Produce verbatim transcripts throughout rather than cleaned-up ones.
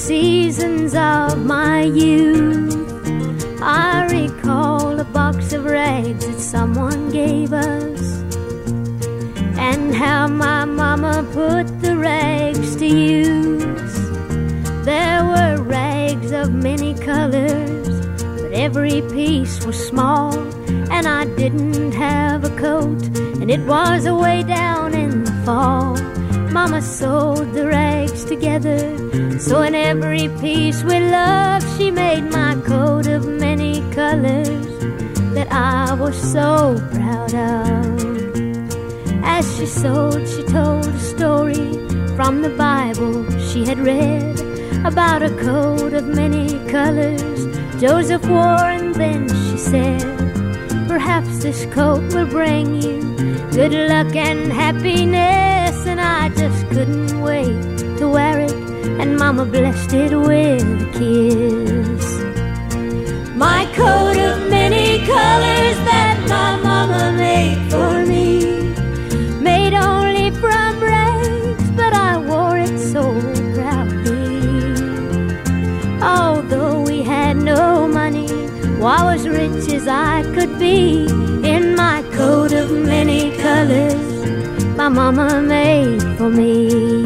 seasons of my youth, I recall a box of rags that someone gave us, and how my mama put the rags to use. There were rags of many colors, but every piece was small, and I didn't have a coat, and it was away down in the fall. Mama sewed the rags together, so in every piece with love she made my coat of many colors that I was so proud of. As she sewed, she told a story from the Bible she had read about a coat of many colors Joseph wore, and then she said, perhaps this coat will bring you good luck and happiness. And I just couldn't wait to wear it, and Mama blessed it with a kiss. My coat of many colors that my mama made for me, made only from rags, but I wore it so proudly. Although we had no money, well, I was rich as I could be in my coat of many colors my mama made for me.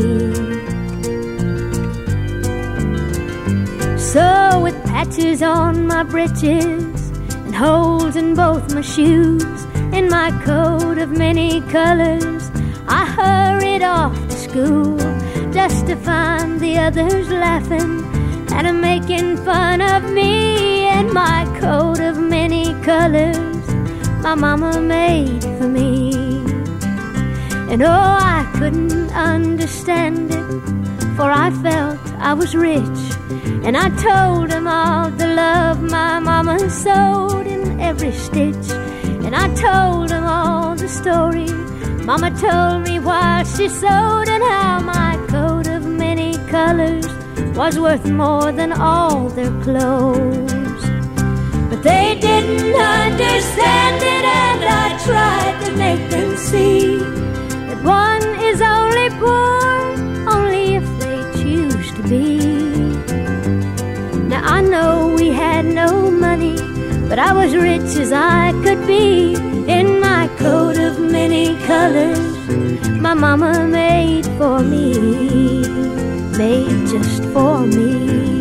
So with patches on my breeches and holes in both my shoes, in my coat of many colors I hurried off to school, just to find the others laughing and a making fun of me in my coat of many colors my mama made for me. And oh, I couldn't understand it, for I felt I was rich, and I told them all the love my mama sewed in every stitch. And I told them all the story Mama told me while she sewed, and how my coat of many colors was worth more than all their clothes. But they didn't understand it, and I tried to make them see that one is only poor only if they choose to be. Now I know we had no money, but I was rich as I could be in my coat of many colors my mama made for me, made just for me.